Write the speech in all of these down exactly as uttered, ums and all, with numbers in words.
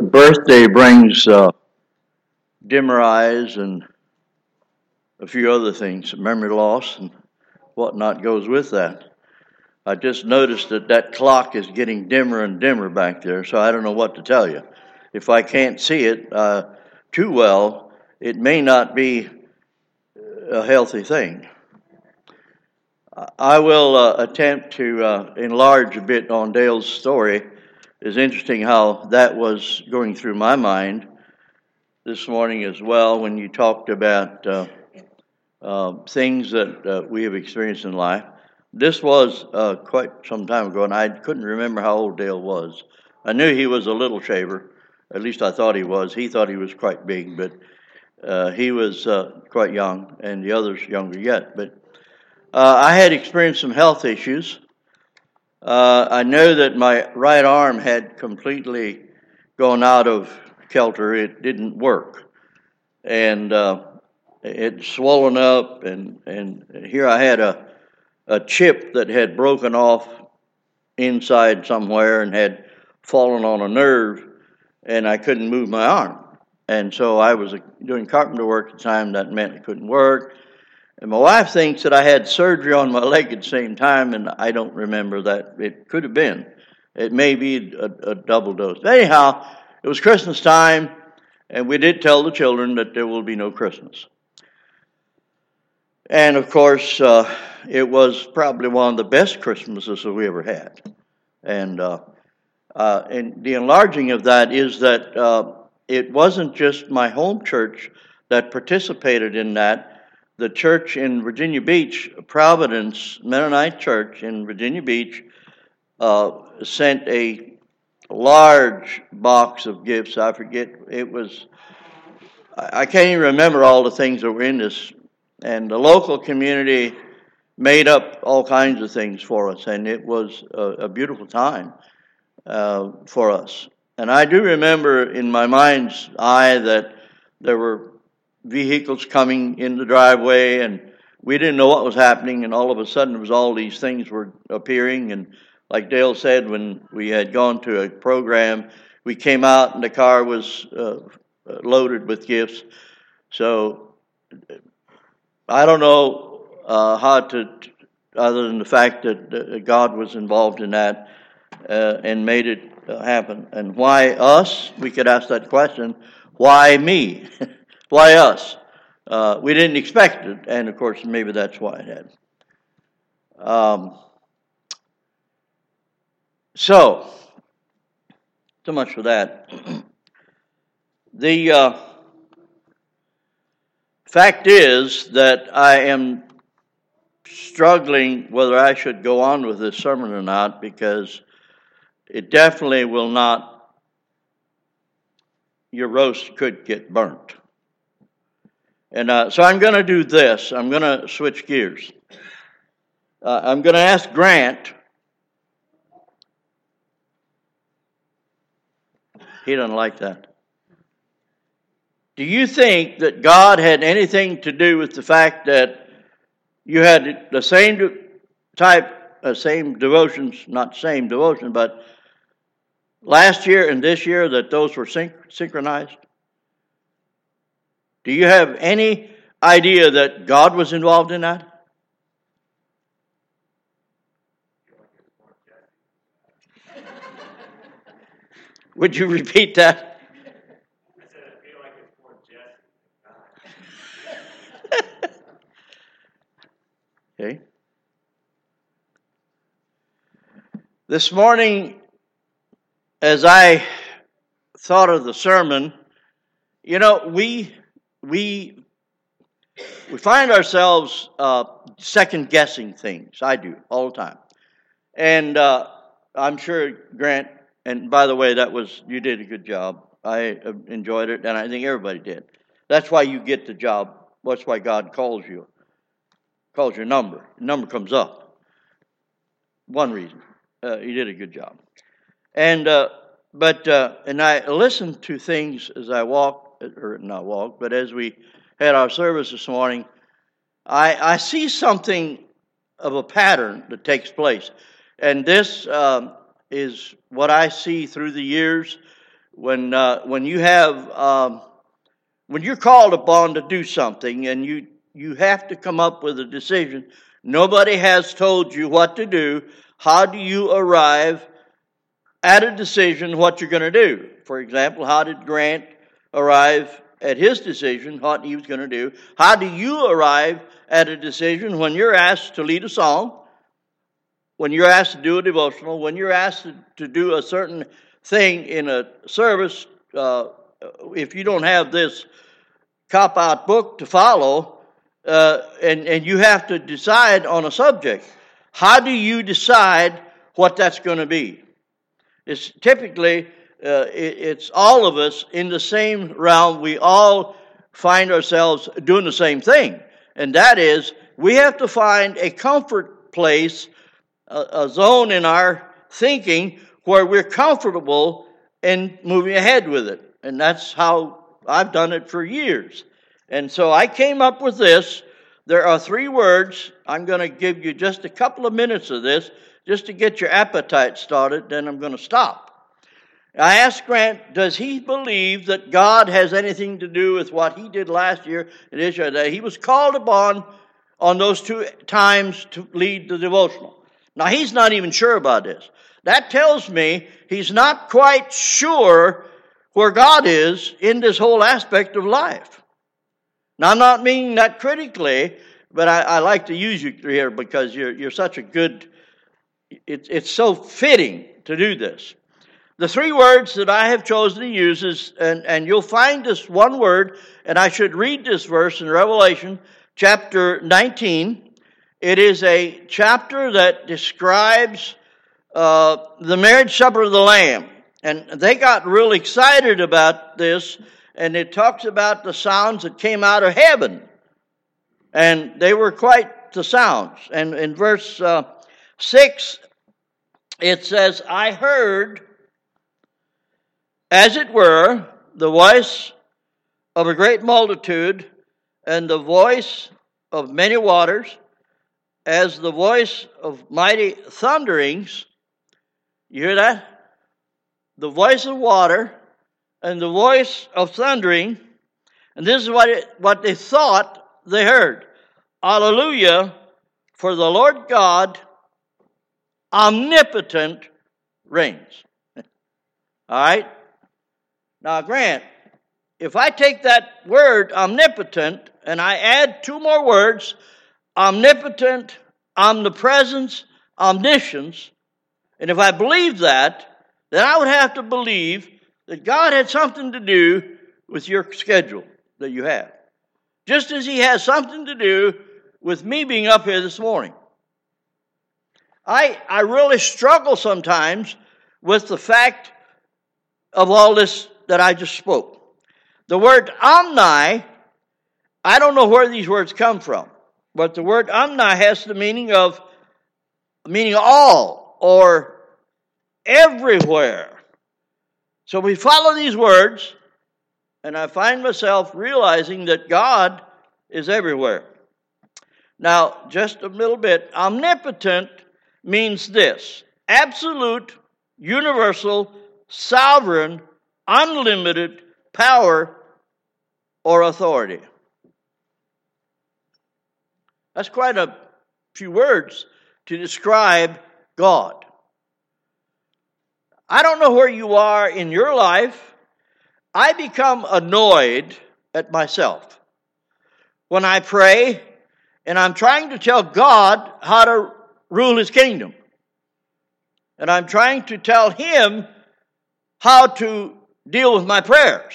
Birthday brings uh, dimmer eyes and a few other things. Memory loss and whatnot goes with that. I just noticed that that clock is getting dimmer and dimmer back there, so I don't know what to tell you. If I can't see it uh, too well, it may not be a healthy thing. I will uh, attempt to uh, enlarge a bit on Dale's story. It's interesting how that was going through my mind this morning as well when you talked about uh, uh, things that uh, we have experienced in life. This was uh, quite some time ago, and I couldn't remember how old Dale was. I knew he was a little shaver. At least I thought he was. He thought he was quite big, but uh, he was uh, quite young, and the others younger yet. But uh, I had experienced some health issues. Uh, I know that my right arm had completely gone out of kilter. It didn't work. And uh, it swollen up, and, and here I had a, a chip that had broken off inside somewhere and had fallen on a nerve, and I couldn't move my arm. And so I was doing carpenter work at the time. That meant I couldn't work. And my wife thinks that I had surgery on my leg at the same time, and I don't remember that. It could have been. It may be a, a double dose. Anyhow, it was Christmas time, and we did tell the children that there will be no Christmas. And, of course, uh, it was probably one of the best Christmases that we ever had. And, uh, uh, and the enlarging of that is that uh, it wasn't just my home church that participated in that. The church in Virginia Beach, Providence Mennonite Church in Virginia Beach, uh, sent a large box of gifts. I forget, it was, I can't even remember all the things that were in this. And the local community made up all kinds of things for us, and it was a, a beautiful time uh, for us. And I do remember in my mind's eye that there were vehicles coming in the driveway, and we didn't know what was happening, and all of a sudden it was all these things were appearing. And like Dale said, when we had gone to a program, we came out and the car was uh, loaded with gifts. So I don't know uh, how to, other than the fact that uh, God was involved in that uh, and made it uh, happen. And why us? We could ask that question. Why me? Why us? Uh, we didn't expect it, and of course, maybe that's why it had. Um, so, so much for that. The uh, fact is that I am struggling whether I should go on with this sermon or not, because it definitely will not, your roast could get burnt. And uh, so I'm going to do this. I'm going to switch gears. Uh, I'm going to ask Grant. He doesn't like that. Do you think that God had anything to do with the fact that you had the same type, uh, same devotions, not same devotion, but last year and this year, that those were synch- synchronized? Do you have any idea that God was involved in that? Would you repeat that? I said I feel like it's more Jesse. Okay. This morning, as I thought of the sermon, you know, we we we find ourselves uh, second guessing things. I do all the time, and uh, I'm sure Grant. And by the way, that was you did a good job. I enjoyed it, and I think everybody did. That's why you get the job. That's why God calls you. Calls your number. The number comes up. One reason. Uh, you did a good job. And uh, but uh, and I listened to things as I walked, or not walked, but as we had our service this morning, I I see something of a pattern that takes place, and this um, is what I see through the years When uh, when you have um, when you're called upon to do something and you you have to come up with a decision. Nobody has told you what to do. How do you arrive at a decision what you're going to do? For example, how did Grant arrive at his decision what he was going to do? How do you arrive at a decision when you're asked to lead a song, when you're asked to do a devotional, when you're asked to, to do a certain thing in a service? Uh, if you don't have this cop-out book to follow, uh, and, and you have to decide on a subject, how do you decide what that's going to be? It's typically, uh, it, it's all of us in the same realm. We all find ourselves doing the same thing, and that is we have to find a comfort place, a, a zone in our thinking where we're comfortable in moving ahead with it. And that's how I've done it for years. And so I came up with this. There are three words. I'm going to give you just a couple of minutes of this just to get your appetite started, then I'm going to stop. I asked Grant, does he believe that God has anything to do with what he did last year in Israel? That he was called upon on those two times to lead the devotional. Now, he's not even sure about this. That tells me he's not quite sure where God is in this whole aspect of life. Now, I'm not meaning that critically, but I, I like to use you here because you're you're such a good, it, it's so fitting to do this. The three words that I have chosen to use is, and, and you'll find this one word, and I should read this verse in Revelation chapter nineteen. It is a chapter that describes uh, the marriage supper of the Lamb. And they got real excited about this, and it talks about the sounds that came out of heaven. And they were quite the sounds. And in verse uh, six, it says, I heard, as it were, the voice of a great multitude, and the voice of many waters, as the voice of mighty thunderings. You hear that? The voice of water and the voice of thundering. And this is what, it, what they thought they heard. Hallelujah, for the Lord God omnipotent reigns. All right? Now, Grant, if I take that word omnipotent and I add two more words, omnipotent, omnipresence, omniscience, and if I believe that, then I would have to believe that God had something to do with your schedule that you have. Just as he has something to do with me being up here this morning. I, I really struggle sometimes with the fact of all this that I just spoke. The word omni, I don't know where these words come from, but the word omni has the meaning of meaning all or everywhere. So we follow these words, and I find myself realizing that God is everywhere. Now, just a little bit. Omnipotent means this: absolute, universal, sovereign, unlimited power or authority. That's quite a few words to describe God. I don't know where you are in your life. I become annoyed at myself when I pray and I'm trying to tell God how to rule his kingdom. And I'm trying to tell him how to deal with my prayers.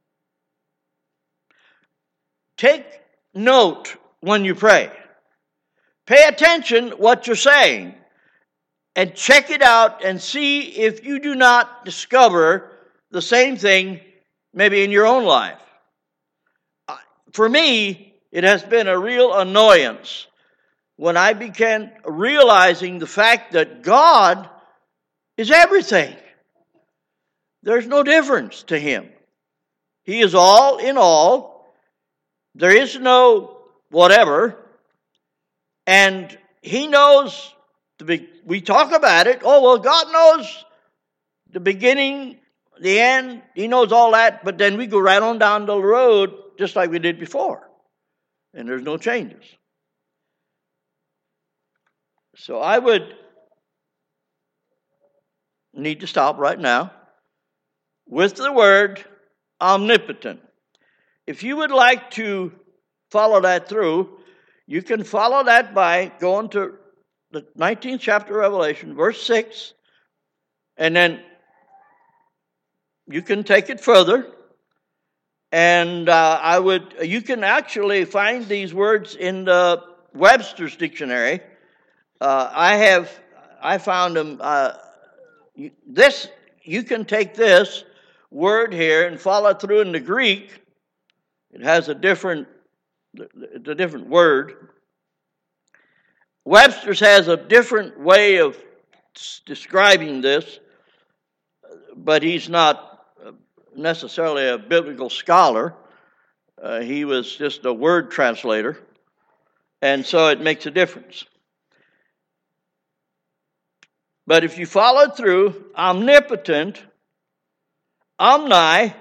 Take note when you pray. Pay attention what you're saying. And check it out and see if you do not discover the same thing maybe in your own life. For me, it has been a real annoyance when I began realizing the fact that God is everything. There's no difference to him. He is all in all. There is no whatever. And he knows. We talk about it. Oh, well, God knows the beginning the end. He knows all that, but then we go right on down the road just like we did before. And there's no changes. So I would need to stop right now with the word omnipotent. If you would like to follow that through, you can follow that by going to the nineteenth chapter of Revelation, verse six, and then you can take it further. And uh, I would, you can actually find these words in the Webster's dictionary. Uh, I have, I found them. Uh, this, you can take this word here and follow through in the Greek. It has a different, it's a different word. Webster's has a different way of describing this, but he's not necessarily a biblical scholar. Uh, he was just a word translator, and so it makes a difference. But if you follow through, omnipotent, omni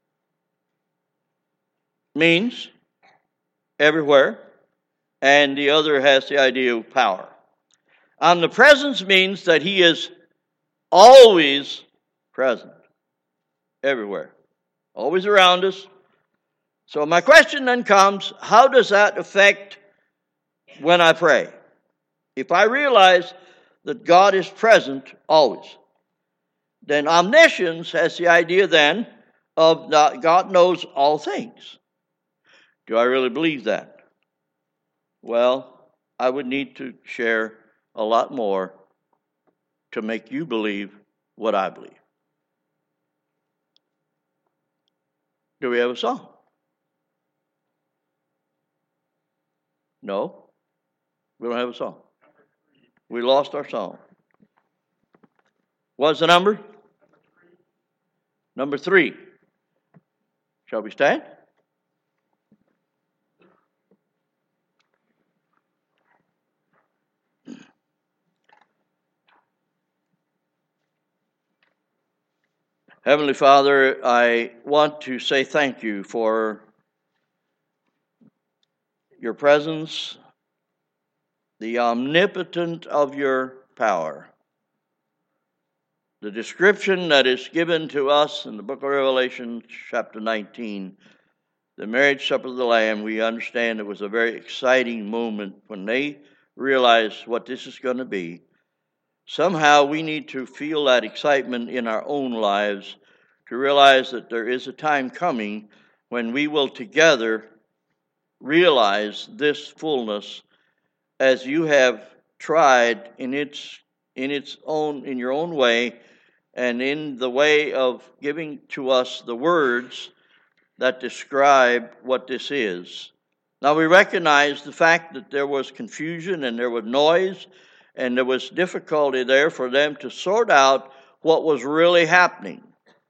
means everywhere, and the other has the idea of power. Omnipresence means that he is always present. Everywhere. Always around us. So my question then comes, how does that affect when I pray? If I realize that God is present always, then omniscience has the idea then of God knows all things. Do I really believe that? Well, I would need to share a lot more to make you believe what I believe. Do we have a song? No, we don't have a song. We lost our song. What's the number? Number three. Shall we stand? Heavenly Father, I want to say thank you for your presence, the omnipotent of your power. The description that is given to us in the book of Revelation, chapter nineteen, the marriage supper of the Lamb, we understand it was a very exciting moment when they realized what this is going to be. Somehow we need to feel that excitement in our own lives to realize that there is a time coming when we will together realize this fullness as you have tried in its in its own in your own way and in the way of giving to us the words that describe what this is. Now we recognize the fact that there was confusion and there was noise and there was difficulty there for them to sort out what was really happening.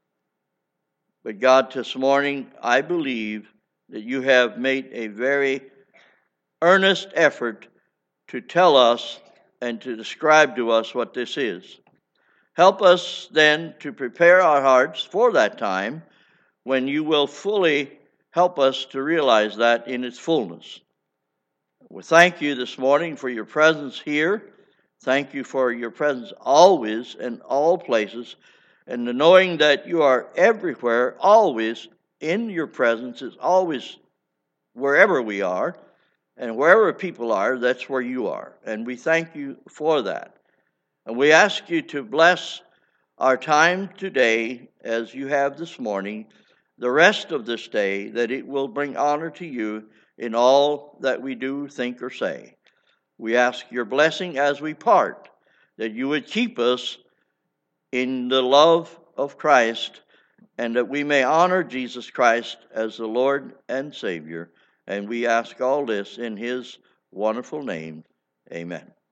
But God, this morning, I believe that you have made a very earnest effort to tell us and to describe to us what this is. Help us then to prepare our hearts for that time when you will fully help us to realize that in its fullness. We thank you this morning for your presence here. Thank you for your presence always in all places, and the knowing that you are everywhere, always in your presence is always wherever we are, and wherever people are, that's where you are. And we thank you for that. And we ask you to bless our time today as you have this morning, the rest of this day, that it will bring honor to you in all that we do, think, or say. We ask your blessing as we part, that you would keep us in the love of Christ, and that we may honor Jesus Christ as the Lord and Savior. And we ask all this in his wonderful name. Amen.